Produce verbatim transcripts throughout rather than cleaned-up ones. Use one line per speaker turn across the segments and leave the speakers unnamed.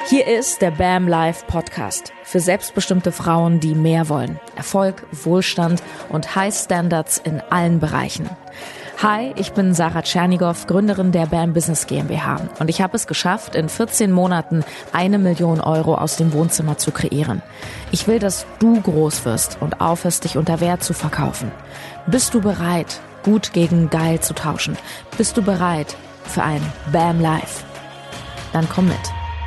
Hier ist der BAM Life Podcast für selbstbestimmte Frauen, die mehr wollen. Erfolg, Wohlstand und High Standards in allen Bereichen. Hi, ich bin Sarah Tschernigow, Gründerin der BAM Business GmbH und ich habe es geschafft, in vierzehn Monaten eine Million Euro aus dem Wohnzimmer zu kreieren. Ich will, dass du groß wirst und aufhörst, dich unter Wert zu verkaufen. Bist du bereit, gut gegen geil zu tauschen? Bist du bereit für ein BAM Life? Dann komm mit.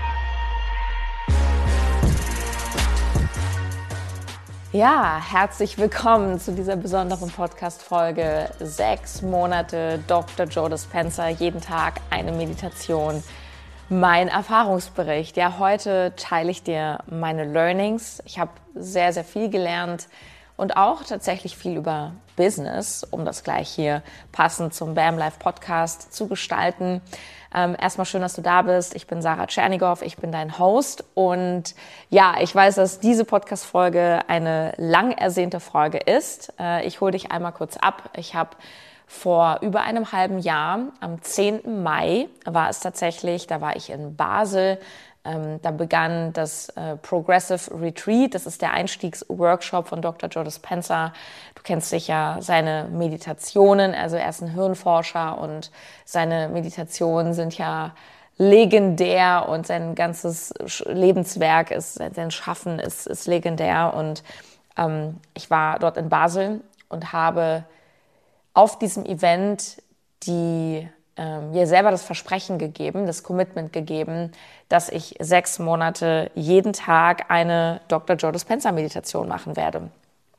Ja, herzlich willkommen zu dieser besonderen Podcast-Folge. Sechs Monate Doktor Joe Dispenza, jeden Tag eine Meditation. Mein Erfahrungsbericht. Ja, heute teile ich dir meine Learnings. Ich habe sehr, sehr viel gelernt und auch tatsächlich viel über Business, um das gleich hier passend zum BAM Life Podcast zu gestalten. Ähm, erstmal schön, dass du da bist. Ich bin Sarah Tschernigow, ich bin dein Host und ja, ich weiß, dass diese Podcast-Folge eine lang ersehnte Folge ist. Äh, ich hole dich einmal kurz ab. Ich habe vor über einem halben Jahr, am zehnten Mai war es tatsächlich, da war ich in Basel. Ähm, da begann das äh, Progressive Retreat, das ist der Einstiegsworkshop von Doktor Joe Dispenza. Du kennst sicher seine Meditationen, also er ist ein Hirnforscher und seine Meditationen sind ja legendär und sein ganzes Lebenswerk, ist, sein Schaffen ist, ist legendär. Und ähm, ich war dort in Basel und habe auf diesem Event die Ähm, mir selber das Versprechen gegeben, das Commitment gegeben, dass ich sechs Monate jeden Tag eine Doktor Joe Dispenza Meditation machen werde.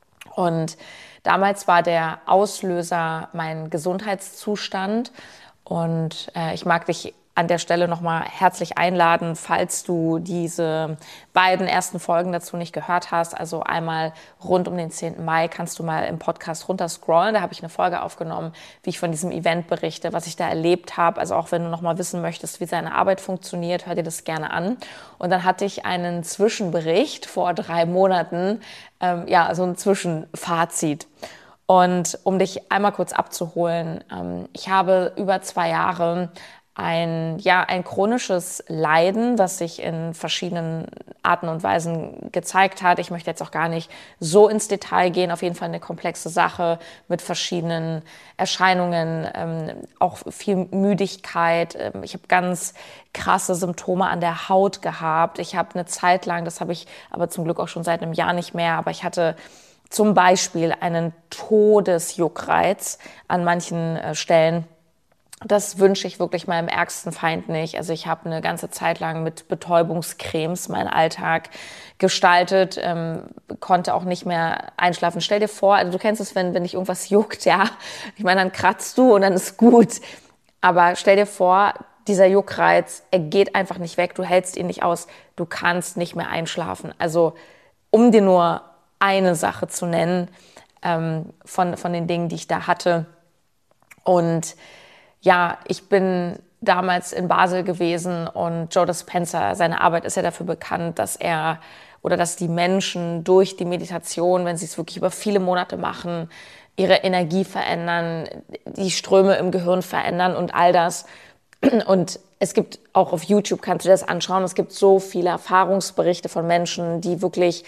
Und damals war der Auslöser mein Gesundheitszustand und äh, ich mag dich an der Stelle nochmal herzlich einladen, falls du diese beiden ersten Folgen dazu nicht gehört hast. Also einmal rund um den zehnten Mai kannst du mal im Podcast runterscrollen. Da habe ich eine Folge aufgenommen, wie ich von diesem Event berichte, was ich da erlebt habe. Also auch wenn du nochmal wissen möchtest, wie seine Arbeit funktioniert, hör dir das gerne an. Und dann hatte ich einen Zwischenbericht vor drei Monaten, ähm, ja, so ein Zwischenfazit. Und um dich einmal kurz abzuholen, ähm, ich habe über zwei Jahre ein, ja, ein chronisches Leiden, das sich in verschiedenen Arten und Weisen gezeigt hat. Ich möchte jetzt auch gar nicht so ins Detail gehen. Auf jeden Fall eine komplexe Sache mit verschiedenen Erscheinungen, ähm, auch viel Müdigkeit. Ähm, ich habe ganz krasse Symptome an der Haut gehabt. Ich habe eine Zeit lang, das habe ich aber zum Glück auch schon seit einem Jahr nicht mehr, aber ich hatte zum Beispiel einen Todesjuckreiz an manchen äh, Stellen. Das wünsche ich wirklich meinem ärgsten Feind nicht. Also ich habe eine ganze Zeit lang mit Betäubungscremes meinen Alltag gestaltet, ähm, konnte auch nicht mehr einschlafen. Stell dir vor, also du kennst es, wenn, wenn dich irgendwas juckt, ja. Ich meine, dann kratzt du und dann ist gut. Aber stell dir vor, dieser Juckreiz, er geht einfach nicht weg. Du hältst ihn nicht aus. Du kannst nicht mehr einschlafen. Also um dir nur eine Sache zu nennen, ähm, von, von den Dingen, die ich da hatte. Und ja, ich bin damals in Basel gewesen und Joe Dispenza, seine Arbeit ist ja dafür bekannt, dass er oder dass die Menschen durch die Meditation, wenn sie es wirklich über viele Monate machen, ihre Energie verändern, die Ströme im Gehirn verändern und all das. Und es gibt auch auf YouTube, kannst du dir das anschauen, es gibt so viele Erfahrungsberichte von Menschen, die wirklich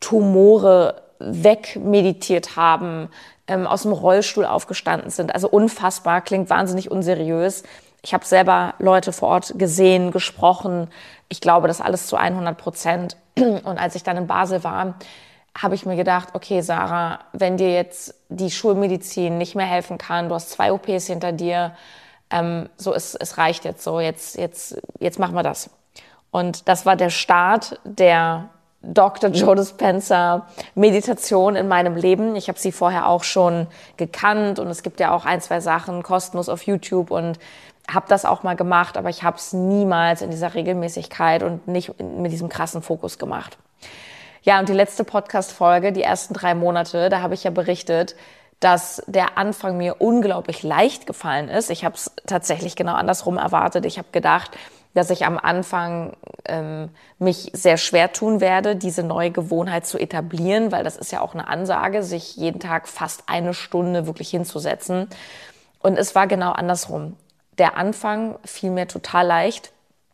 Tumore wegmeditiert haben, ähm, aus dem Rollstuhl aufgestanden sind. Also unfassbar, klingt wahnsinnig unseriös. Ich habe selber Leute vor Ort gesehen, gesprochen. Ich glaube das alles zu hundert Prozent. Und als ich dann in Basel war, habe ich mir gedacht, okay Sarah, wenn dir jetzt die Schulmedizin nicht mehr helfen kann, du hast zwei O Ps hinter dir, ähm, so es, es reicht jetzt so, jetzt, jetzt, jetzt machen wir das. Und das war der Start der Doktor Joe Dispenza Meditation in meinem Leben. Ich habe sie vorher auch schon gekannt und es gibt ja auch ein, zwei Sachen kostenlos auf YouTube und habe das auch mal gemacht, aber ich habe es niemals in dieser Regelmäßigkeit und nicht mit diesem krassen Fokus gemacht. Ja, und die letzte Podcast-Folge, die ersten drei Monate, da habe ich ja berichtet, dass der Anfang mir unglaublich leicht gefallen ist. Ich habe es tatsächlich genau andersrum erwartet. Ich habe gedacht, dass ich am Anfang ähm, mich sehr schwer tun werde, diese neue Gewohnheit zu etablieren, weil das ist ja auch eine Ansage, sich jeden Tag fast eine Stunde wirklich hinzusetzen. Und es war genau andersrum. Der Anfang fiel mir total leicht.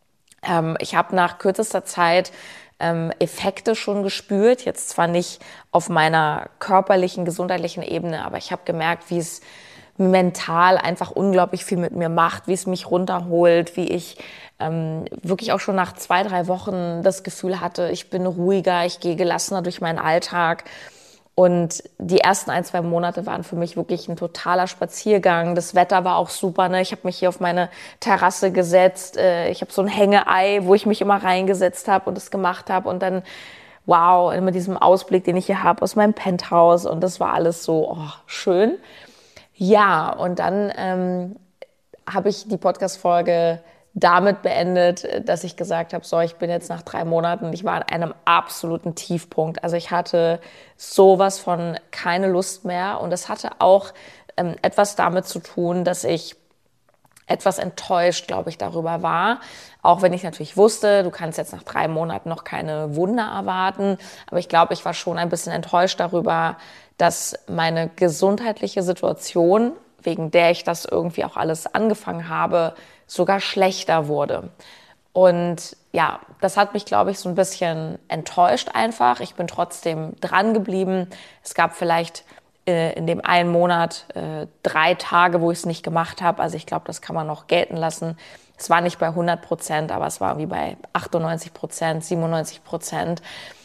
Ähm, ich habe nach kürzester Zeit ähm, Effekte schon gespürt, jetzt zwar nicht auf meiner körperlichen, gesundheitlichen Ebene, aber ich habe gemerkt, wie es mental einfach unglaublich viel mit mir macht, wie es mich runterholt, wie ich ähm, wirklich auch schon nach zwei, drei Wochen das Gefühl hatte, ich bin ruhiger, ich gehe gelassener durch meinen Alltag. Und die ersten ein, zwei Monate waren für mich wirklich ein totaler Spaziergang. Das Wetter war auch super, ne? Ich habe mich hier auf meine Terrasse gesetzt. Äh, ich habe so ein Hängeei, wo ich mich immer reingesetzt habe und das gemacht habe. Und dann, wow, mit diesem Ausblick, den ich hier habe aus meinem Penthouse. Und das war alles so oh, schön. Ja, und dann ähm, habe ich die Podcast-Folge damit beendet, dass ich gesagt habe, so, ich bin jetzt nach drei Monaten, ich war an einem absoluten Tiefpunkt. Also ich hatte sowas von keine Lust mehr und das hatte auch ähm, etwas damit zu tun, dass ich etwas enttäuscht, glaube ich, darüber war. Auch wenn ich natürlich wusste, du kannst jetzt nach drei Monaten noch keine Wunder erwarten. Aber ich glaube, ich war schon ein bisschen enttäuscht darüber, dass meine gesundheitliche Situation, wegen der ich das irgendwie auch alles angefangen habe, sogar schlechter wurde. Und ja, das hat mich, glaube ich, so ein bisschen enttäuscht einfach. Ich bin trotzdem dran geblieben. Es gab vielleicht äh, in dem einen Monat äh, drei Tage, wo ich es nicht gemacht habe. Also ich glaube, das kann man noch gelten lassen. Es war nicht bei hundert Prozent, aber es war wie bei achtundneunzig Prozent, siebenundneunzig Prozent.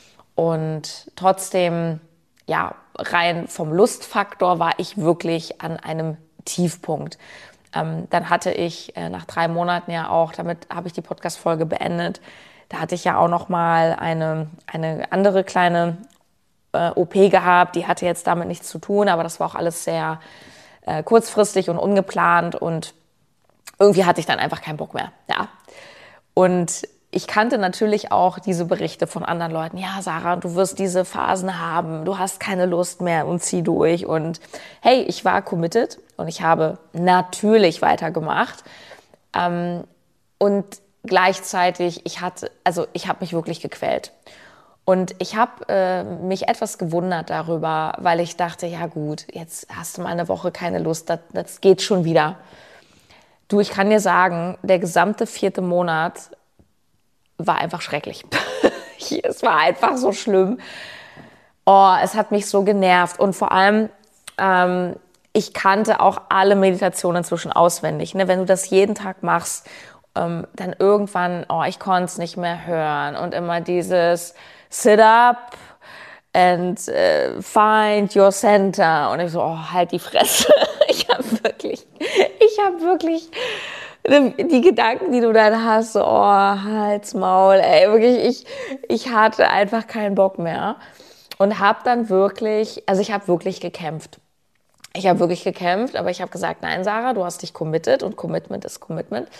Und trotzdem, ja, rein vom Lustfaktor war ich wirklich an einem Tiefpunkt. Ähm, dann hatte ich äh, nach drei Monaten ja auch, damit habe ich die Podcast-Folge beendet, da hatte ich ja auch noch mal eine, eine andere kleine äh, O P gehabt, die hatte jetzt damit nichts zu tun, aber das war auch alles sehr äh, kurzfristig und ungeplant und irgendwie hatte ich dann einfach keinen Bock mehr. Ja. Und ich kannte natürlich auch diese Berichte von anderen Leuten. Ja, Sarah, du wirst diese Phasen haben, du hast keine Lust mehr und zieh durch. Und hey, ich war committed und ich habe natürlich weitergemacht. Ähm, und gleichzeitig, ich hatte, also ich habe mich wirklich gequält. Und ich habe äh, mich etwas gewundert darüber, weil ich dachte, ja gut, jetzt hast du mal eine Woche keine Lust, das, das geht schon wieder. Du, ich kann dir sagen, der gesamte vierte Monat war einfach schrecklich. Es war einfach so schlimm. Oh, es hat mich so genervt. Und vor allem, ähm, ich kannte auch alle Meditationen inzwischen auswendig. Ne? Wenn du das jeden Tag machst, ähm, dann irgendwann, oh, ich konnte es nicht mehr hören. Und immer dieses Sit up and uh, find your center. Und ich so, oh, halt die Fresse. Ich habe wirklich, ich habe wirklich die Gedanken, die du dann hast, so, oh, Hals, Maul, ey, wirklich, ich, ich hatte einfach keinen Bock mehr und habe dann wirklich, also ich habe wirklich gekämpft. Ich habe wirklich gekämpft, aber ich habe gesagt, nein, Sarah, du hast dich committed und Commitment ist Commitment.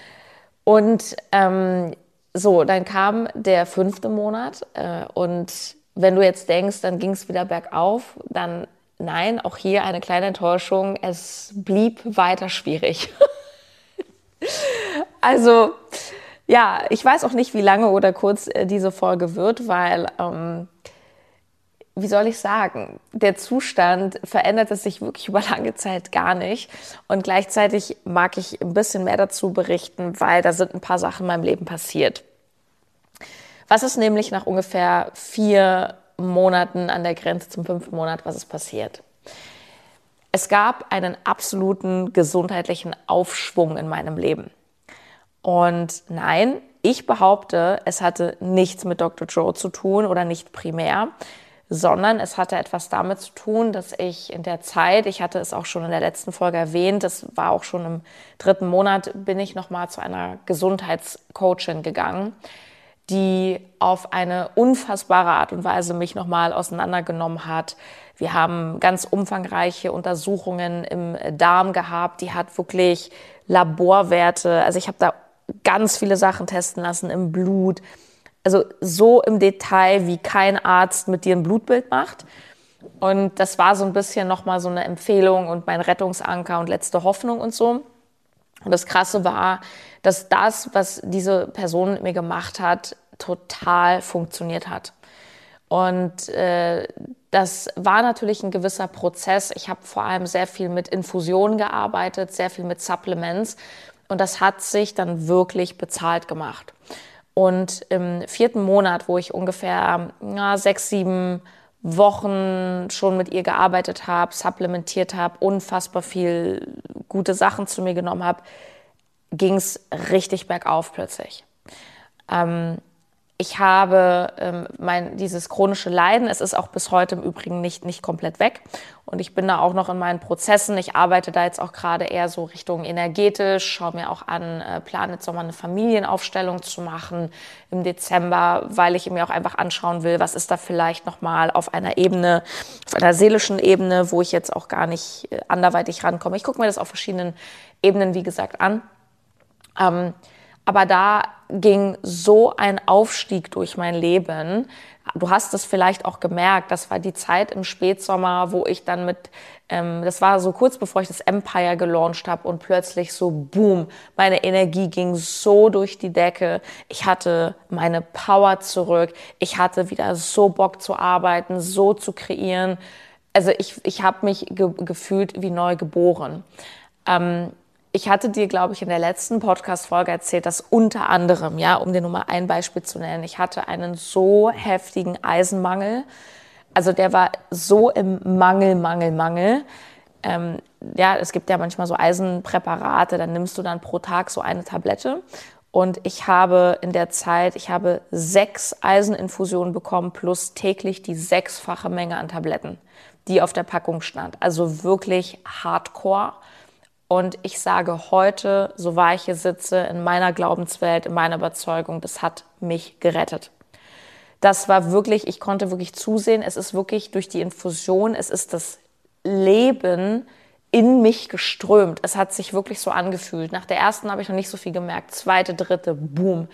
Und ähm, so, dann kam der fünfte Monat äh, und wenn du jetzt denkst, dann ging es wieder bergauf, dann nein, auch hier eine kleine Enttäuschung, es blieb weiter schwierig. Also, ja, ich weiß auch nicht, wie lange oder kurz äh, diese Folge wird, weil, ähm, wie soll ich sagen, der Zustand veränderte sich wirklich über lange Zeit gar nicht. Und gleichzeitig mag ich ein bisschen mehr dazu berichten, weil da sind ein paar Sachen in meinem Leben passiert. Was ist nämlich nach ungefähr vier Monaten an der Grenze zum fünften Monat, was ist passiert? Es gab einen absoluten gesundheitlichen Aufschwung in meinem Leben. Und nein, ich behaupte, es hatte nichts mit Doktor Joe zu tun oder nicht primär, sondern es hatte etwas damit zu tun, dass ich in der Zeit, ich hatte es auch schon in der letzten Folge erwähnt, das war auch schon im dritten Monat, bin ich nochmal zu einer Gesundheitscoachin gegangen, die auf eine unfassbare Art und Weise mich nochmal auseinandergenommen hat. Wir haben ganz umfangreiche Untersuchungen im Darm gehabt. Die hat wirklich Laborwerte. Also ich habe da ganz viele Sachen testen lassen im Blut. Also so im Detail, wie kein Arzt mit dir ein Blutbild macht. Und das war so ein bisschen nochmal so eine Empfehlung und mein Rettungsanker und letzte Hoffnung und so. Und das Krasse war, dass das, was diese Person mit mir gemacht hat, total funktioniert hat. Und äh, das war natürlich ein gewisser Prozess. Ich habe vor allem sehr viel mit Infusionen gearbeitet, sehr viel mit Supplements. Und das hat sich dann wirklich bezahlt gemacht. Und im vierten Monat, wo ich ungefähr na, sechs, sieben Wochen schon mit ihr gearbeitet habe, supplementiert habe, unfassbar viel gute Sachen zu mir genommen habe, ging es richtig bergauf plötzlich. Ähm, ich habe ähm, mein, dieses chronische Leiden, es ist auch bis heute im Übrigen nicht, nicht komplett weg. Und ich bin da auch noch in meinen Prozessen. Ich arbeite da jetzt auch gerade eher so Richtung energetisch, schaue mir auch an, äh, plane jetzt nochmal eine Familienaufstellung zu machen im Dezember, weil ich mir auch einfach anschauen will, was ist da vielleicht nochmal auf einer Ebene, auf einer seelischen Ebene, wo ich jetzt auch gar nicht äh, anderweitig rankomme. Ich gucke mir das auf verschiedenen Ebenen, wie gesagt, an. Ähm, aber da ging so ein Aufstieg durch mein Leben. Du hast es vielleicht auch gemerkt, das war die Zeit im Spätsommer, wo ich dann mit, ähm, das war so kurz bevor ich das Empire gelauncht habe und plötzlich so boom, meine Energie ging so durch die Decke. Ich hatte meine Power zurück. Ich hatte wieder so Bock zu arbeiten, so zu kreieren. Also ich, ich habe mich ge- gefühlt wie neu geboren. Ähm, Ich hatte dir, glaube ich, in der letzten Podcast-Folge erzählt, dass unter anderem, ja, um dir nur mal ein Beispiel zu nennen, ich hatte einen so heftigen Eisenmangel. Also der war so im Mangel, Mangel, Mangel. Ähm, ja, es gibt ja manchmal so Eisenpräparate, dann nimmst du dann pro Tag so eine Tablette. Und ich habe in der Zeit, ich habe sechs Eiseninfusionen bekommen plus täglich die sechsfache Menge an Tabletten, die auf der Packung stand. Also wirklich hardcore. Und ich sage heute, so wahr ich hier sitze, in meiner Glaubenswelt, in meiner Überzeugung, das hat mich gerettet. Das war wirklich, ich konnte wirklich zusehen, es ist wirklich durch die Infusion, es ist das Leben in mich geströmt. Es hat sich wirklich so angefühlt. Nach der ersten habe ich noch nicht so viel gemerkt, zweite, dritte, boom.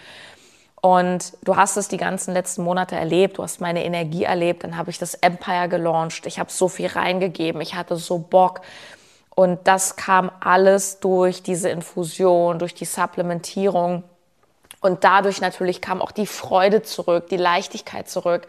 Und du hast es die ganzen letzten Monate erlebt, du hast meine Energie erlebt, dann habe ich das Empire gelauncht, ich habe so viel reingegeben, ich hatte so Bock. Und das kam alles durch diese Infusion, durch die Supplementierung. Und dadurch natürlich kam auch die Freude zurück, die Leichtigkeit zurück.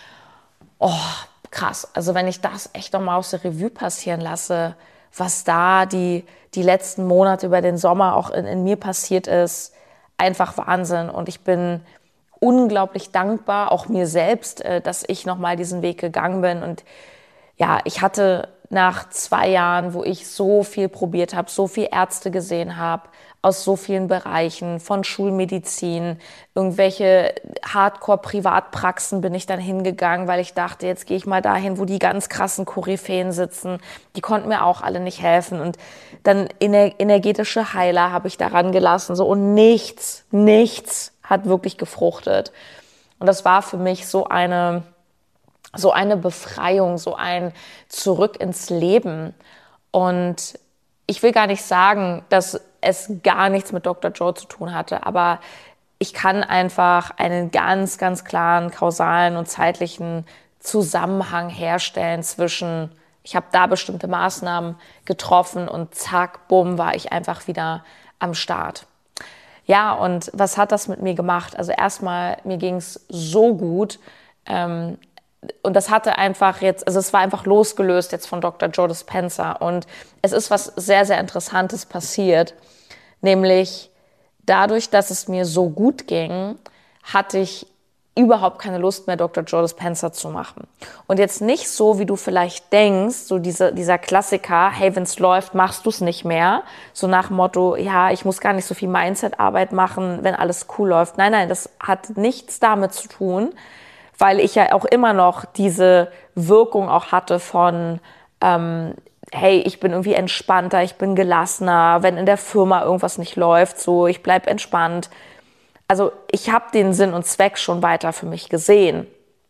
Oh, krass. Also wenn ich das echt nochmal aus der Revue passieren lasse, was da die, die letzten Monate über den Sommer auch in, in mir passiert ist, einfach Wahnsinn. Und ich bin unglaublich dankbar, auch mir selbst, dass ich nochmal diesen Weg gegangen bin. Und ja, ich hatte nach zwei Jahren, wo ich so viel probiert habe, so viele Ärzte gesehen habe, aus so vielen Bereichen, von Schulmedizin, irgendwelche Hardcore-Privatpraxen bin ich dann hingegangen, weil ich dachte, jetzt gehe ich mal dahin, wo die ganz krassen Koryphäen sitzen. Die konnten mir auch alle nicht helfen. Und dann ener- energetische Heiler habe ich daran gelassen. So, und nichts, nichts hat wirklich gefruchtet. Und das war für mich so eine... so eine Befreiung, so ein Zurück ins Leben. Und ich will gar nicht sagen, dass es gar nichts mit Doktor Joe zu tun hatte, aber ich kann einfach einen ganz, ganz klaren kausalen und zeitlichen Zusammenhang herstellen zwischen, ich habe da bestimmte Maßnahmen getroffen und zack, bumm, war ich einfach wieder am Start. Ja, und was hat das mit mir gemacht? Also erstmal, mir ging es so gut, ähm, und das hatte einfach jetzt, also es war einfach losgelöst jetzt von Doktor Joe Dispenza. Und es ist was sehr, sehr Interessantes passiert. Nämlich dadurch, dass es mir so gut ging, hatte ich überhaupt keine Lust mehr, Doktor Joe Dispenza zu machen. Und jetzt nicht so, wie du vielleicht denkst, so diese, dieser Klassiker, hey, wenn's läuft, machst du's nicht mehr. So nach dem Motto, ja, ich muss gar nicht so viel Mindset-Arbeit machen, wenn alles cool läuft. Nein, nein, das hat nichts damit zu tun, weil ich ja auch immer noch diese Wirkung auch hatte von, ähm, hey, ich bin irgendwie entspannter, ich bin gelassener, wenn in der Firma irgendwas nicht läuft, so, ich bleib entspannt. Also ich habe den Sinn und Zweck schon weiter für mich gesehen.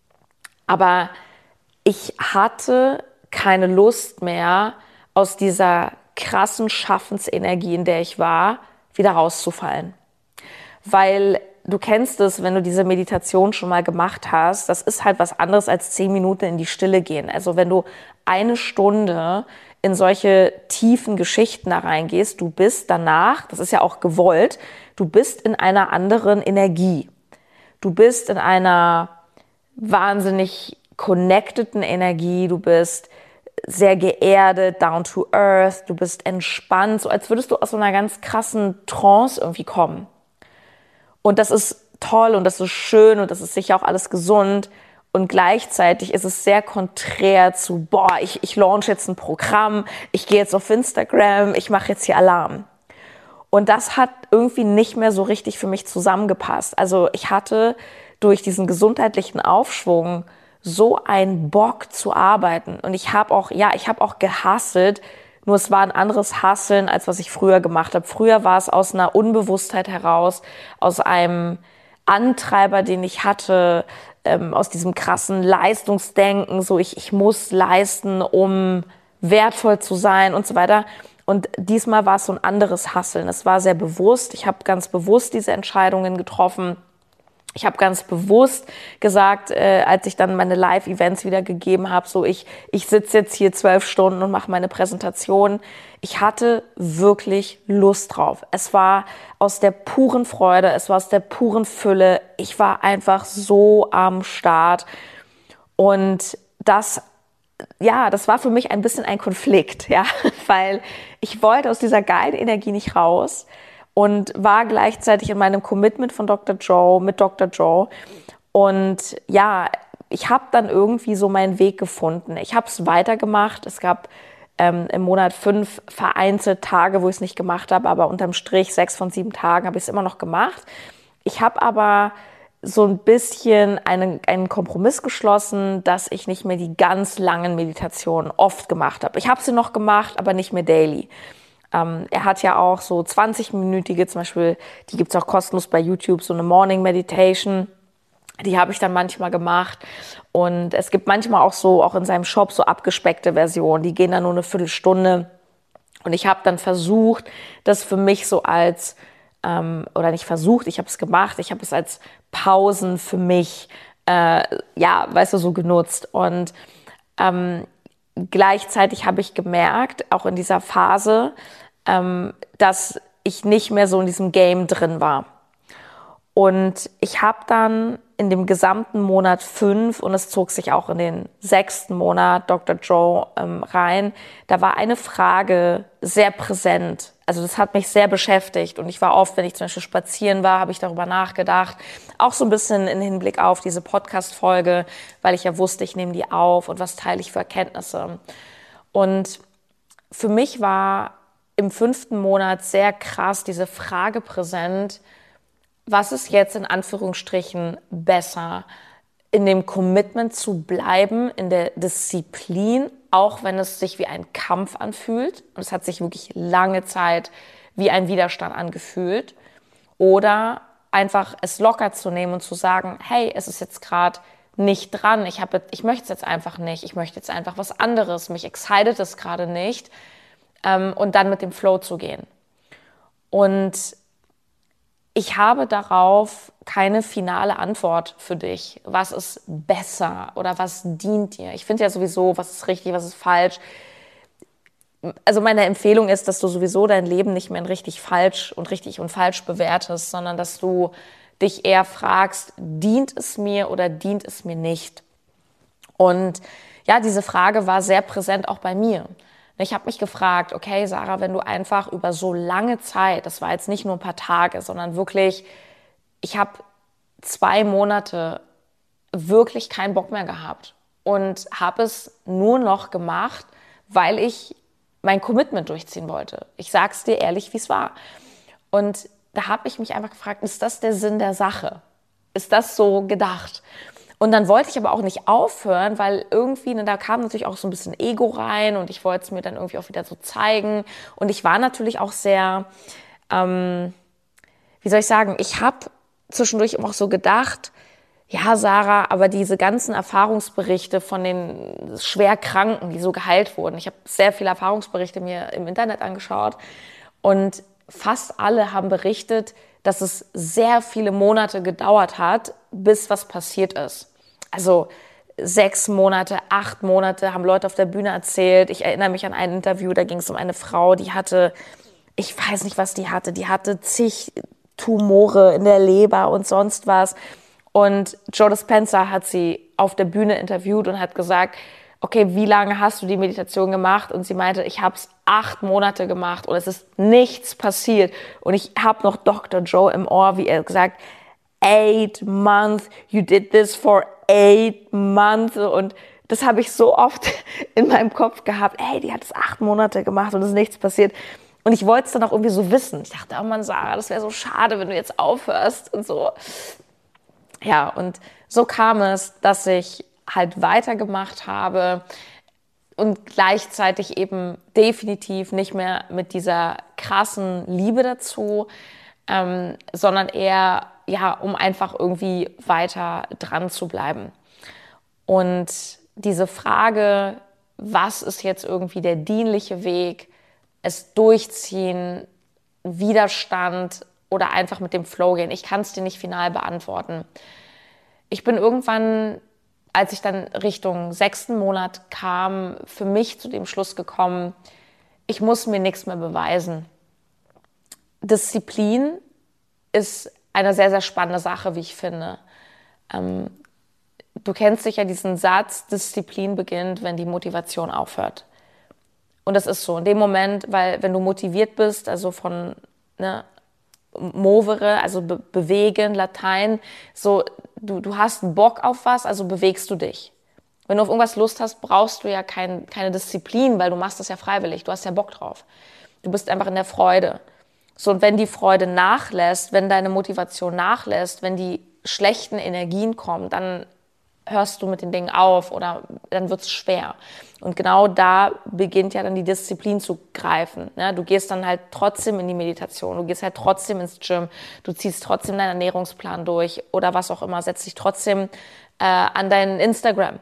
Aber ich hatte keine Lust mehr, aus dieser krassen Schaffensenergie, in der ich war, wieder rauszufallen. Weil du kennst es, wenn du diese Meditation schon mal gemacht hast, das ist halt was anderes als zehn Minuten in die Stille gehen. Also wenn du eine Stunde in solche tiefen Geschichten da reingehst, du bist danach, das ist ja auch gewollt, du bist in einer anderen Energie. Du bist in einer wahnsinnig connecteden Energie, du bist sehr geerdet, down to earth, du bist entspannt, so als würdest du aus so einer ganz krassen Trance irgendwie kommen. Und das ist toll und das ist schön und das ist sicher auch alles gesund. Und gleichzeitig ist es sehr konträr zu, boah, ich, ich launch jetzt ein Programm, ich gehe jetzt auf Instagram, ich mache jetzt hier Alarm. Und das hat irgendwie nicht mehr so richtig für mich zusammengepasst. Also ich hatte durch diesen gesundheitlichen Aufschwung so einen Bock zu arbeiten. Und ich habe auch, ja, ich habe auch gehustelt, nur es war ein anderes Hustlen, als was ich früher gemacht habe. Früher war es aus einer Unbewusstheit heraus, aus einem Antreiber, den ich hatte, ähm, aus diesem krassen Leistungsdenken, so ich, ich muss leisten, um wertvoll zu sein und so weiter. Und diesmal war es so ein anderes Hustlen. Es war sehr bewusst. Ich habe ganz bewusst diese Entscheidungen getroffen. Ich habe ganz bewusst gesagt, äh, als ich dann meine Live-Events wieder gegeben habe, so ich, ich sitze jetzt hier zwölf Stunden und mache meine Präsentation. Ich hatte wirklich Lust drauf. Es war aus der puren Freude, es war aus der puren Fülle. Ich war einfach so am Start. Und das, ja, das war für mich ein bisschen ein Konflikt, ja, weil ich wollte aus dieser geilen Energie nicht raus. Und war gleichzeitig in meinem Commitment von Doktor Joe mit Doktor Joe. Und ja, ich habe dann irgendwie so meinen Weg gefunden. Ich habe es weitergemacht. Es gab ähm, im Monat fünf vereinzelte Tage, wo ich es nicht gemacht habe, aber unterm Strich sechs von sieben Tagen habe ich es immer noch gemacht. Ich habe aber so ein bisschen einen, einen Kompromiss geschlossen, dass ich nicht mehr die ganz langen Meditationen oft gemacht habe. Ich habe sie noch gemacht, aber nicht mehr daily. Ähm, er hat ja auch so zwanzig-minütige, zum Beispiel, die gibt's auch kostenlos bei YouTube, so eine Morning Meditation. Die habe ich dann manchmal gemacht. Und es gibt manchmal auch so, auch in seinem Shop, so abgespeckte Versionen. Die gehen dann nur eine Viertelstunde. Und ich habe dann versucht, das für mich so als, ähm, oder nicht versucht, ich habe es gemacht, ich habe es als Pausen für mich, äh, ja, weißt du, so genutzt. Und ähm, gleichzeitig habe ich gemerkt, auch in dieser Phase, ähm, dass ich nicht mehr so in diesem Game drin war. Und ich habe dann in dem gesamten Monat fünf, und es zog sich auch in den sechsten Monat Doktor Joe ähm, rein, da war eine Frage sehr präsent. Also das hat mich sehr beschäftigt. Und ich war oft, wenn ich zum Beispiel spazieren war, habe ich darüber nachgedacht. Auch so ein bisschen im Hinblick auf diese Podcast-Folge, weil ich ja wusste, ich nehme die auf und was teile ich für Erkenntnisse. Und für mich war im fünften Monat sehr krass diese Frage präsent, was ist jetzt in Anführungsstrichen besser, in dem Commitment zu bleiben, in der Disziplin, auch wenn es sich wie ein Kampf anfühlt. Und es hat sich wirklich lange Zeit wie ein Widerstand angefühlt. Oder einfach es locker zu nehmen und zu sagen, hey, es ist jetzt gerade nicht dran. Ich, habe, ich möchte es jetzt einfach nicht. Ich möchte jetzt einfach was anderes. Mich excited es gerade nicht. Ähm, und dann mit dem Flow zu gehen. Und ich habe darauf keine finale Antwort für dich. Was ist besser oder was dient dir? Ich finde ja sowieso, was ist richtig, was ist falsch. Also meine Empfehlung ist, dass du sowieso dein Leben nicht mehr in richtig falsch und richtig und falsch bewertest, sondern dass du dich eher fragst, dient es mir oder dient es mir nicht? Und ja, diese Frage war sehr präsent auch bei mir. Ich habe mich gefragt, okay, Sarah, wenn du einfach über so lange Zeit, das war jetzt nicht nur ein paar Tage, sondern wirklich, ich habe zwei Monate wirklich keinen Bock mehr gehabt und habe es nur noch gemacht, weil ich mein Commitment durchziehen wollte. Ich sag's dir ehrlich, wie es war. Und da habe ich mich einfach gefragt, ist das der Sinn der Sache? Ist das so gedacht? Und dann wollte ich aber auch nicht aufhören, weil irgendwie, ne, da kam natürlich auch so ein bisschen Ego rein und ich wollte es mir dann irgendwie auch wieder so zeigen. Und ich war natürlich auch sehr, ähm, wie soll ich sagen, ich habe zwischendurch auch so gedacht, ja, Sarah, aber diese ganzen Erfahrungsberichte von den Schwerkranken, die so geheilt wurden. Ich habe sehr viele Erfahrungsberichte mir im Internet angeschaut und fast alle haben berichtet, dass es sehr viele Monate gedauert hat, bis was passiert ist. Also sechs Monate, acht Monate haben Leute auf der Bühne erzählt. Ich erinnere mich an ein Interview, da ging es um eine Frau, die hatte, ich weiß nicht, was die hatte, die hatte zig Tumore in der Leber und sonst was. Und Joe Dispenza hat sie auf der Bühne interviewt und hat gesagt, okay, wie lange hast du die Meditation gemacht? Und sie meinte, ich habe es acht Monate gemacht und es ist nichts passiert. Und ich habe noch Doktor Joe im Ohr, wie er gesagt, eight months, you did this for eight months. Und das habe ich so oft in meinem Kopf gehabt, ey, die hat es acht Monate gemacht und es ist nichts passiert. Und ich wollte es dann auch irgendwie so wissen. Ich dachte, oh Mann, Sarah, das wäre so schade, wenn du jetzt aufhörst und so. Ja, und so kam es, dass ich halt weitergemacht habe und gleichzeitig eben definitiv nicht mehr mit dieser krassen Liebe dazu, ähm, sondern eher, ja, um einfach irgendwie weiter dran zu bleiben. Und diese Frage, was ist jetzt irgendwie der dienliche Weg, es durchziehen, Widerstand oder einfach mit dem Flow gehen, ich kann es dir nicht final beantworten. Ich bin irgendwann, als ich dann Richtung sechsten Monat kam, für mich zu dem Schluss gekommen, ich muss mir nichts mehr beweisen. Disziplin ist eine sehr, sehr spannende Sache, wie ich finde. Ähm, du kennst sicher diesen Satz, Disziplin beginnt, wenn die Motivation aufhört. Und das ist so, in dem Moment, weil wenn du motiviert bist, also von ne, movere, also be- bewegen, Latein, so du, du hast Bock auf was, also bewegst du dich. Wenn du auf irgendwas Lust hast, brauchst du ja kein, keine Disziplin, weil du machst das ja freiwillig, du hast ja Bock drauf. Du bist einfach in der Freude. So, und wenn die Freude nachlässt, wenn deine Motivation nachlässt, wenn die schlechten Energien kommen, dann hörst du mit den Dingen auf oder dann wird's schwer. Und genau da beginnt ja dann die Disziplin zu greifen. Ne? Du gehst dann halt trotzdem in die Meditation, du gehst halt trotzdem ins Gym, du ziehst trotzdem deinen Ernährungsplan durch oder was auch immer, setzt dich trotzdem äh, an deinen Instagram.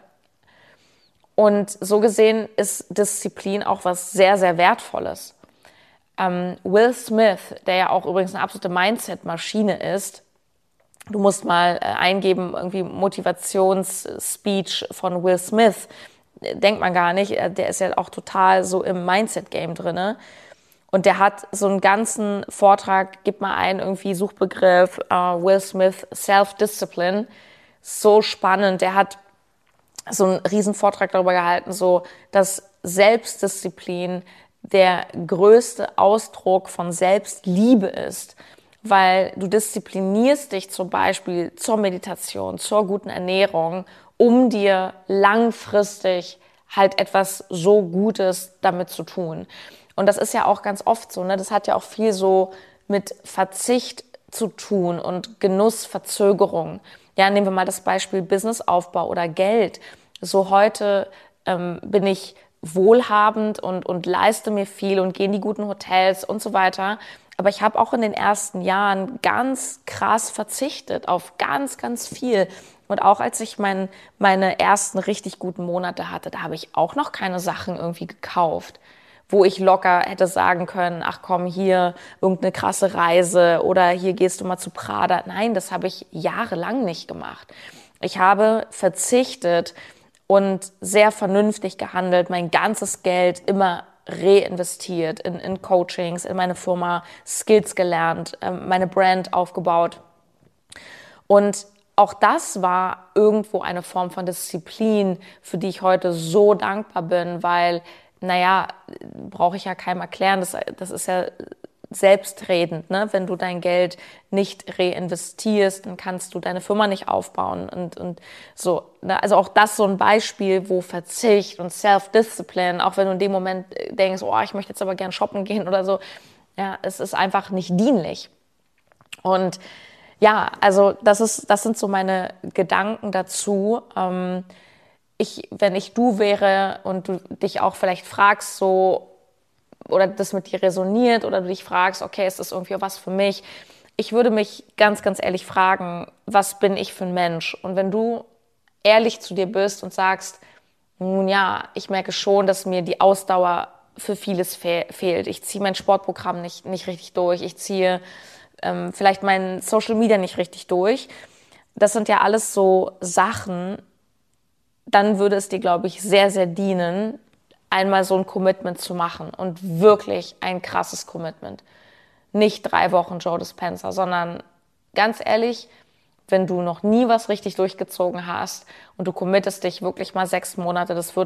Und so gesehen ist Disziplin auch was sehr, sehr Wertvolles. Ähm, Will Smith, der ja auch übrigens eine absolute Mindset-Maschine ist, du musst mal äh, eingeben, irgendwie Motivationsspeech von Will Smith. Denkt man gar nicht, der ist ja auch total so im Mindset-Game drinne. Und der hat so einen ganzen Vortrag, gib mal ein, irgendwie Suchbegriff, uh, Will Smith Self-Discipline. So spannend. Der hat so einen riesen Vortrag darüber gehalten, so, dass Selbstdisziplin der größte Ausdruck von Selbstliebe ist. Weil du disziplinierst dich zum Beispiel zur Meditation, zur guten Ernährung, um dir langfristig halt etwas so Gutes damit zu tun. Und das ist ja auch ganz oft so, ne? Das hat ja auch viel so mit Verzicht zu tun und Genussverzögerung. Ja, nehmen wir mal das Beispiel Businessaufbau oder Geld. So heute ähm, bin ich wohlhabend und, und leiste mir viel und gehe in die guten Hotels und so weiter. Aber ich habe auch in den ersten Jahren ganz krass verzichtet auf ganz, ganz viel. Und auch als ich mein, meine ersten richtig guten Monate hatte, da habe ich auch noch keine Sachen irgendwie gekauft, wo ich locker hätte sagen können, ach komm, hier irgendeine krasse Reise oder hier gehst du mal zu Prada. Nein, das habe ich jahrelang nicht gemacht. Ich habe verzichtet und sehr vernünftig gehandelt, mein ganzes Geld immer reinvestiert in, in Coachings, in meine Firma, Skills gelernt, meine Brand aufgebaut. Und auch das war irgendwo eine Form von Disziplin, für die ich heute so dankbar bin, weil, naja, brauche ich ja keinem erklären, das, das ist ja selbstredend, ne? Wenn du dein Geld nicht reinvestierst, dann kannst du deine Firma nicht aufbauen und, und so. Ne? Also auch das so ein Beispiel, wo Verzicht und Self-Discipline, auch wenn du in dem Moment denkst, oh, ich möchte jetzt aber gern shoppen gehen oder so, ja, es ist einfach nicht dienlich. Und ja, also das ist, das sind so meine Gedanken dazu. Ähm, ich, wenn ich du wäre und du dich auch vielleicht fragst, so, oder das mit dir resoniert oder du dich fragst, okay, ist das irgendwie was für mich? Ich würde mich ganz, ganz ehrlich fragen, was bin ich für ein Mensch? Und wenn du ehrlich zu dir bist und sagst, nun ja, ich merke schon, dass mir die Ausdauer für vieles fe- fehlt. Ich ziehe mein Sportprogramm nicht, nicht richtig durch. Ich ziehe ähm, vielleicht mein Social Media nicht richtig durch. Das sind ja alles so Sachen, dann würde es dir, glaube ich, sehr, sehr dienen, einmal so ein Commitment zu machen und wirklich ein krasses Commitment. Nicht drei Wochen Joe Dispenza, sondern ganz ehrlich, wenn du noch nie was richtig durchgezogen hast und du committest dich wirklich mal sechs Monate, das wird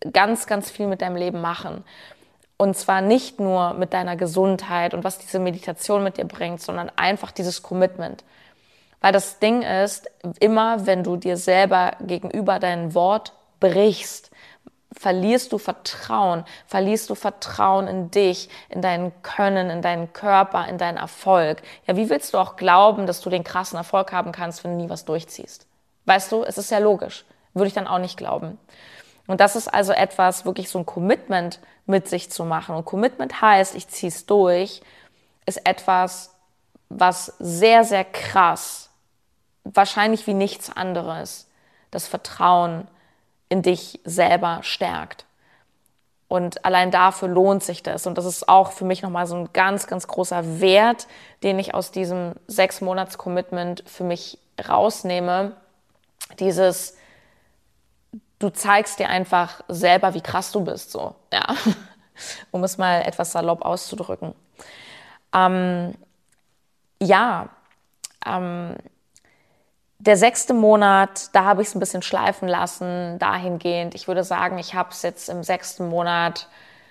ganz, ganz viel mit deinem Leben machen. Und zwar nicht nur mit deiner Gesundheit und was diese Meditation mit dir bringt, sondern einfach dieses Commitment. Weil das Ding ist, immer wenn du dir selber gegenüber dein Wort brichst, verlierst du Vertrauen, verlierst du Vertrauen in dich, in dein Können, in deinen Körper, in deinen Erfolg. Ja, wie willst du auch glauben, dass du den krassen Erfolg haben kannst, wenn du nie was durchziehst? Weißt du, es ist ja logisch. Würde ich dann auch nicht glauben. Und das ist also etwas, wirklich so ein Commitment mit sich zu machen. Und Commitment heißt, ich ziehe es durch, ist etwas, was sehr, sehr krass, wahrscheinlich wie nichts anderes, das Vertrauen in dich selber stärkt. Und allein dafür lohnt sich das. Und das ist auch für mich nochmal so ein ganz, ganz großer Wert, den ich aus diesem Sechs-Monats-Commitment für mich rausnehme. Dieses, du zeigst dir einfach selber, wie krass du bist, so, ja. Um es mal etwas salopp auszudrücken. Ähm, ja, ähm, Der sechste Monat, da habe ich es ein bisschen schleifen lassen, dahingehend. Ich würde sagen, ich habe es jetzt im sechsten Monat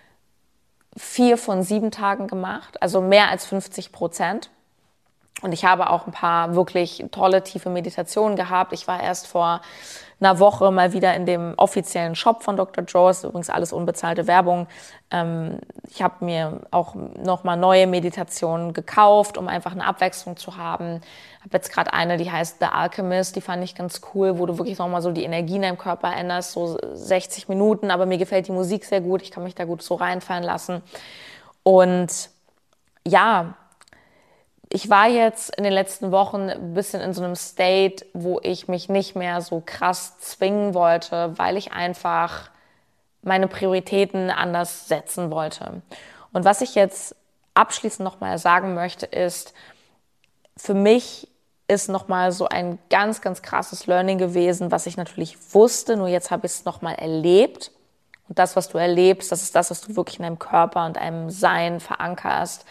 vier von sieben Tagen gemacht, also mehr als fünfzig Prozent. Und ich habe auch ein paar wirklich tolle, tiefe Meditationen gehabt. Ich war erst vor einer Woche mal wieder in dem offiziellen Shop von Doktor Joe, ist übrigens alles unbezahlte Werbung. Ähm, ich habe mir auch nochmal neue Meditationen gekauft, um einfach eine Abwechslung zu haben. Ich habe jetzt gerade eine, die heißt The Alchemist, die fand ich ganz cool, wo du wirklich nochmal so die Energie in deinem Körper änderst, so sechzig Minuten, aber mir gefällt die Musik sehr gut, ich kann mich da gut so reinfallen lassen. Und ja, ich war jetzt in den letzten Wochen ein bisschen in so einem State, wo ich mich nicht mehr so krass zwingen wollte, weil ich einfach meine Prioritäten anders setzen wollte. Und was ich jetzt abschließend nochmal sagen möchte, ist, für mich ist nochmal so ein ganz, ganz krasses Learning gewesen, was ich natürlich wusste, nur jetzt habe ich es nochmal erlebt. Und das, was du erlebst, das ist das, was du wirklich in deinem Körper und deinem Sein verankerst.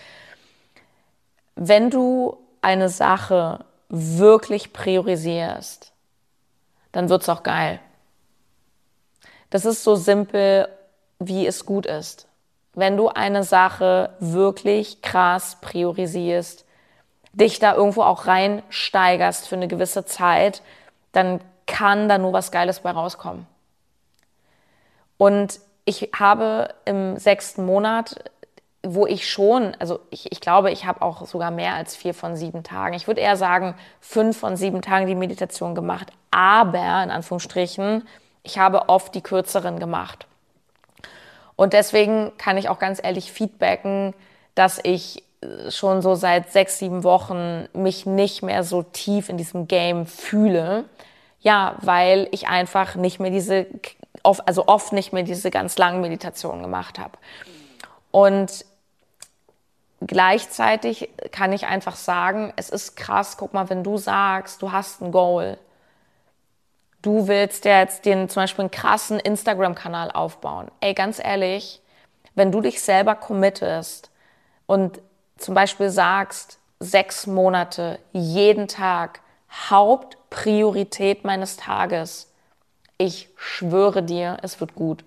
Wenn du eine Sache wirklich priorisierst, dann wird's auch geil. Das ist so simpel, wie es gut ist. Wenn du eine Sache wirklich krass priorisierst, dich da irgendwo auch reinsteigerst für eine gewisse Zeit, dann kann da nur was Geiles bei rauskommen. Und ich habe im sechsten Monat, wo ich schon, also ich, ich glaube, ich habe auch sogar mehr als vier von sieben Tagen. Ich würde eher sagen, fünf von sieben Tagen die Meditation gemacht. Aber, in Anführungsstrichen, ich habe oft die kürzeren gemacht. Und deswegen kann ich auch ganz ehrlich feedbacken, dass ich schon so seit sechs, sieben Wochen mich nicht mehr so tief in diesem Game fühle. Ja, weil ich einfach nicht mehr diese, also oft nicht mehr diese ganz langen Meditationen gemacht habe. Und gleichzeitig kann ich einfach sagen, es ist krass, guck mal, wenn du sagst, du hast ein Goal, du willst jetzt den, zum Beispiel einen krassen Instagram-Kanal aufbauen. Ey, ganz ehrlich, wenn du dich selber committest und zum Beispiel sagst, sechs Monate, jeden Tag, Hauptpriorität meines Tages, ich schwöre dir, es wird gut.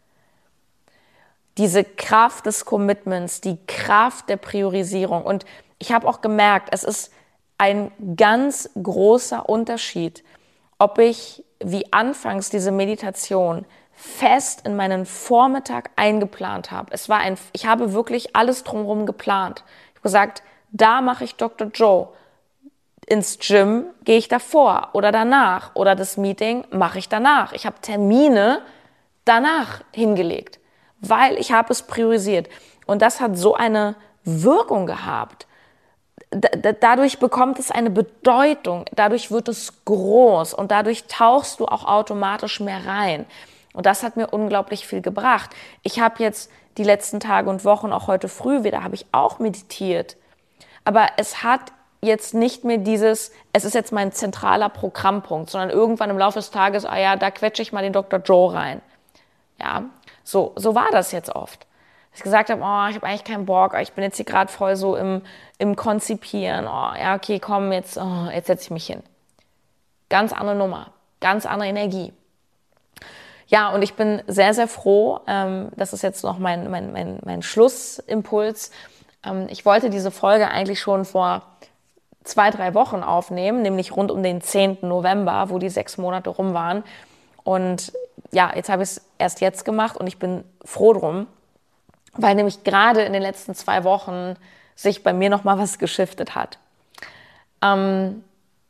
Diese Kraft des Commitments, die Kraft der Priorisierung. Und ich habe auch gemerkt, es ist ein ganz großer Unterschied, ob ich wie anfangs diese Meditation fest in meinen Vormittag eingeplant habe. Es war ein, ich habe wirklich alles drumherum geplant. Ich habe gesagt, da mache ich Doktor Joe. Ins Gym gehe ich davor oder danach. Oder das Meeting mache ich danach. Ich habe Termine danach hingelegt, weil ich habe es priorisiert. Und das hat so eine Wirkung gehabt. D- dadurch bekommt es eine Bedeutung, dadurch wird es groß und dadurch tauchst du auch automatisch mehr rein. Und das hat mir unglaublich viel gebracht. Ich habe jetzt die letzten Tage und Wochen, auch heute früh wieder, habe ich auch meditiert. Aber es hat jetzt nicht mehr dieses, es ist jetzt mein zentraler Programmpunkt, sondern irgendwann im Laufe des Tages, ah ja, da quetsche ich mal den Doktor Joe rein. Ja, so, so war das jetzt oft. Dass ich gesagt habe, oh, ich habe eigentlich keinen Bock, ich bin jetzt hier gerade voll so im, im Konzipieren. Oh, ja, okay, komm, jetzt, oh, jetzt setze ich mich hin. Ganz andere Nummer, ganz andere Energie. Ja, und ich bin sehr, sehr froh, ähm, das ist jetzt noch mein, mein, mein, mein Schlussimpuls. Ähm, ich wollte diese Folge eigentlich schon vor zwei, drei Wochen aufnehmen, nämlich rund um den zehnten November, wo die sechs Monate rum waren. Und ja, jetzt habe ich es erst jetzt gemacht und ich bin froh drum, weil nämlich gerade in den letzten zwei Wochen sich bei mir nochmal was geschiftet hat. Ähm,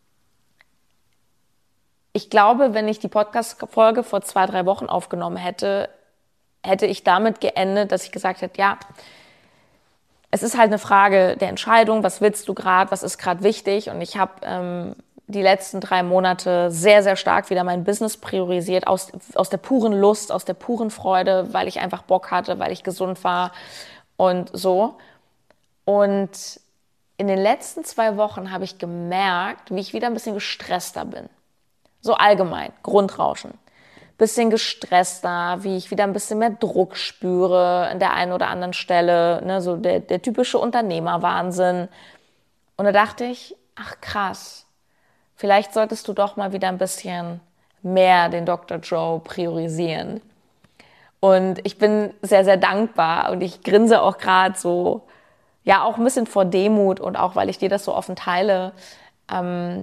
ich glaube, wenn ich die Podcast-Folge vor zwei, drei Wochen aufgenommen hätte, hätte ich damit geendet, dass ich gesagt hätte, ja, es ist halt eine Frage der Entscheidung, was willst du gerade, was ist gerade wichtig. Und ich habe ähm, die letzten drei Monate sehr, sehr stark wieder mein Business priorisiert, aus, aus der puren Lust, aus der puren Freude, weil ich einfach Bock hatte, weil ich gesund war und so. Und in den letzten zwei Wochen habe ich gemerkt, wie ich wieder ein bisschen gestresster bin. So allgemein, Grundrauschen. Bisschen gestresster, wie ich wieder ein bisschen mehr Druck spüre an der einen oder anderen Stelle, ne, so der, der typische Unternehmerwahnsinn. Und da dachte ich, ach krass, vielleicht solltest du doch mal wieder ein bisschen mehr den Doktor Joe priorisieren. Und ich bin sehr, sehr dankbar und ich grinse auch gerade so, ja, auch ein bisschen vor Demut und auch, weil ich dir das so offen teile. Ähm,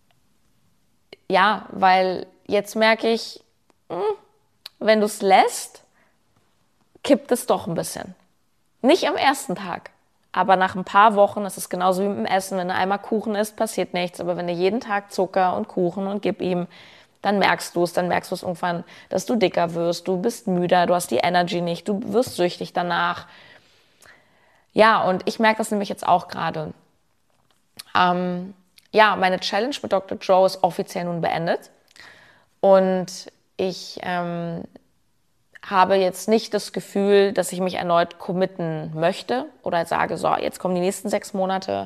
ja, weil jetzt merke ich, wenn du es lässt, kippt es doch ein bisschen. Nicht am ersten Tag, aber nach ein paar Wochen, das ist genauso wie mit dem Essen, wenn du einmal Kuchen isst, passiert nichts, aber wenn du jeden Tag Zucker und Kuchen und gib ihm, dann merkst du es, dann merkst du es irgendwann, dass du dicker wirst, du bist müder, du hast die Energy nicht, du wirst süchtig danach. Ja, und ich merke das nämlich jetzt auch gerade. Ähm, ja, meine Challenge mit Doktor Joe ist offiziell nun beendet und ich ähm, habe jetzt nicht das Gefühl, dass ich mich erneut committen möchte oder sage, so, jetzt kommen die nächsten sechs Monate.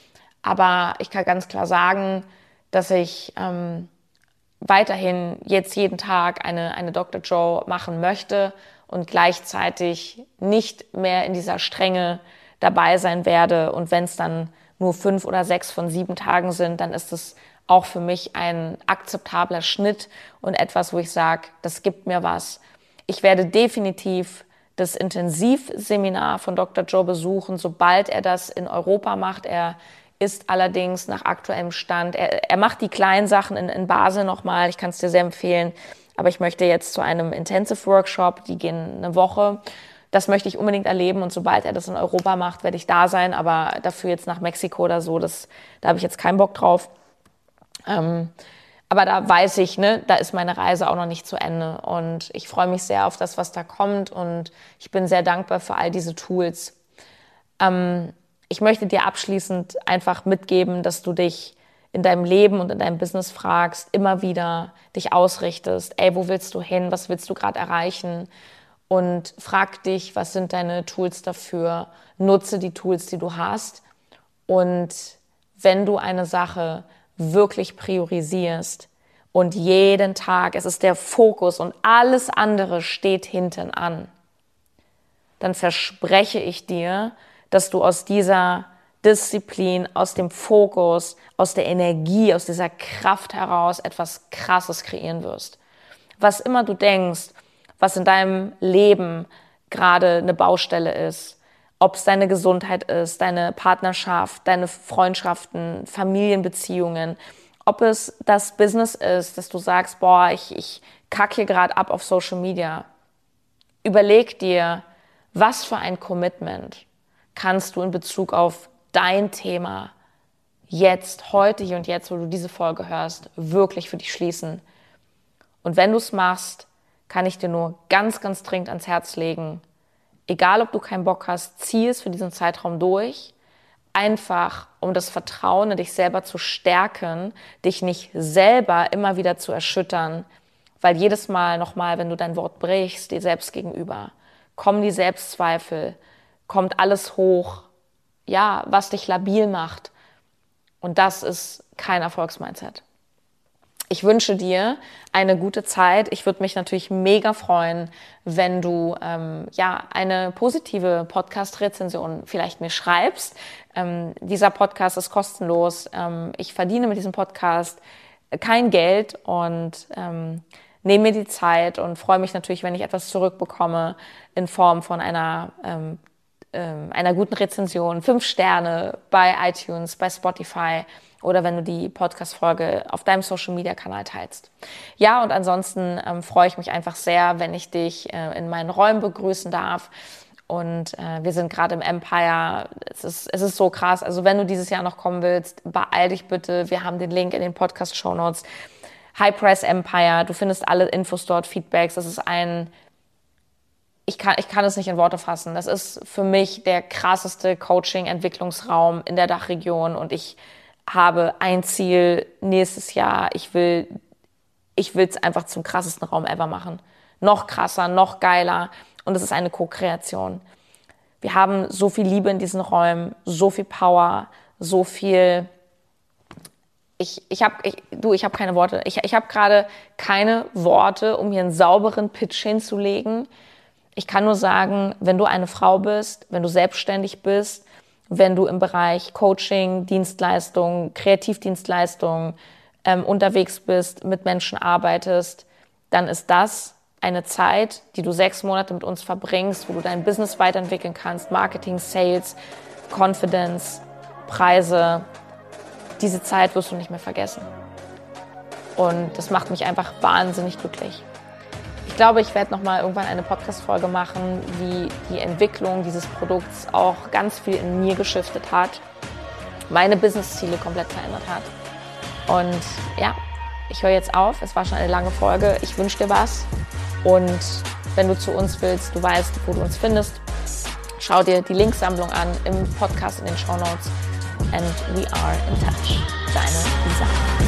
Aber ich kann ganz klar sagen, dass ich ähm, weiterhin jetzt jeden Tag eine, eine Doktor Joe machen möchte und gleichzeitig nicht mehr in dieser Strenge dabei sein werde. Und wenn es dann nur fünf oder sechs von sieben Tagen sind, dann ist es auch für mich ein akzeptabler Schnitt und etwas, wo ich sage, das gibt mir was. Ich werde definitiv das Intensivseminar von Doktor Joe besuchen, sobald er das in Europa macht. Er ist allerdings nach aktuellem Stand, er, er macht die kleinen Sachen in, in Basel nochmal, ich kann es dir sehr empfehlen, aber ich möchte jetzt zu einem Intensive Workshop, die gehen eine Woche. Das möchte ich unbedingt erleben und sobald er das in Europa macht, werde ich da sein, aber dafür jetzt nach Mexiko oder so, das, da habe ich jetzt keinen Bock drauf. Ähm, aber da weiß ich, ne, da ist meine Reise auch noch nicht zu Ende und ich freue mich sehr auf das, was da kommt und ich bin sehr dankbar für all diese Tools. Ähm, ich möchte dir abschließend einfach mitgeben, dass du dich in deinem Leben und in deinem Business fragst, immer wieder dich ausrichtest, ey, wo willst du hin, was willst du gerade erreichen und frag dich, was sind deine Tools dafür, nutze die Tools, die du hast und wenn du eine Sache wirklich priorisierst und jeden Tag, es ist der Fokus und alles andere steht hinten an, dann verspreche ich dir, dass du aus dieser Disziplin, aus dem Fokus, aus der Energie, aus dieser Kraft heraus etwas Krasses kreieren wirst. Was immer du denkst, was in deinem Leben gerade eine Baustelle ist, ob es deine Gesundheit ist, deine Partnerschaft, deine Freundschaften, Familienbeziehungen, ob es das Business ist, dass du sagst, boah, ich, ich kack hier gerade ab auf Social Media. Überleg dir, was für ein Commitment kannst du in Bezug auf dein Thema jetzt, heute, hier und jetzt, wo du diese Folge hörst, wirklich für dich schließen. Und wenn du es machst, kann ich dir nur ganz, ganz dringend ans Herz legen, egal ob du keinen Bock hast, zieh es für diesen Zeitraum durch, einfach um das Vertrauen in dich selber zu stärken, dich nicht selber immer wieder zu erschüttern, weil jedes Mal nochmal, wenn du dein Wort brichst, dir selbst gegenüber, kommen die Selbstzweifel, kommt alles hoch, ja, was dich labil macht. Und das ist kein Erfolgsmindset. Ich wünsche dir eine gute Zeit. Ich würde mich natürlich mega freuen, wenn du ähm, ja eine positive Podcast-Rezension vielleicht mir schreibst. Ähm, dieser Podcast ist kostenlos. Ähm, ich verdiene mit diesem Podcast kein Geld und ähm, nehme mir die Zeit und freue mich natürlich, wenn ich etwas zurückbekomme in Form von einer, ähm, ähm, einer guten Rezension, fünf Sterne bei iTunes, bei Spotify oder wenn du die Podcast-Folge auf deinem Social-Media-Kanal teilst. Ja, und ansonsten ähm, freue ich mich einfach sehr, wenn ich dich äh, in meinen Räumen begrüßen darf. Und äh, wir sind gerade im Empire. Es ist, es ist so krass. Also wenn du dieses Jahr noch kommen willst, beeil dich bitte. Wir haben den Link in den Podcast-Shownotes. High Price Empire. Du findest alle Infos dort, Feedbacks. Das ist ein, ich kann, ich kann es nicht in Worte fassen. Das ist für mich der krasseste Coaching-Entwicklungsraum in der Dachregion. Und ich habe ein Ziel nächstes Jahr. Ich will, ich will es einfach zum krassesten Raum ever machen. Noch krasser, noch geiler. Und es ist eine Co-Kreation. Wir haben so viel Liebe in diesen Räumen, so viel Power, so viel. Ich, ich habe, ich, du, ich habe keine Worte. Ich, ich habe gerade keine Worte, um hier einen sauberen Pitch hinzulegen. Ich kann nur sagen, wenn du eine Frau bist, wenn du selbstständig bist, wenn du im Bereich Coaching, Dienstleistung, Kreativdienstleistung ähm, unterwegs bist, mit Menschen arbeitest, dann ist das eine Zeit, die du sechs Monate mit uns verbringst, wo du dein Business weiterentwickeln kannst, Marketing, Sales, Confidence, Preise. Diese Zeit wirst du nicht mehr vergessen. Und das macht mich einfach wahnsinnig glücklich. Ich glaube, ich werde nochmal irgendwann eine Podcast-Folge machen, wie die Entwicklung dieses Produkts auch ganz viel in mir geschiftet hat, meine Business-Ziele komplett verändert hat. Und ja, ich höre jetzt auf. Es war schon eine lange Folge. Ich wünsche dir was. Und wenn du zu uns willst, du weißt, wo du uns findest, schau dir die Linksammlung an im Podcast in den Shownotes. And we are in touch. Deine Lisa.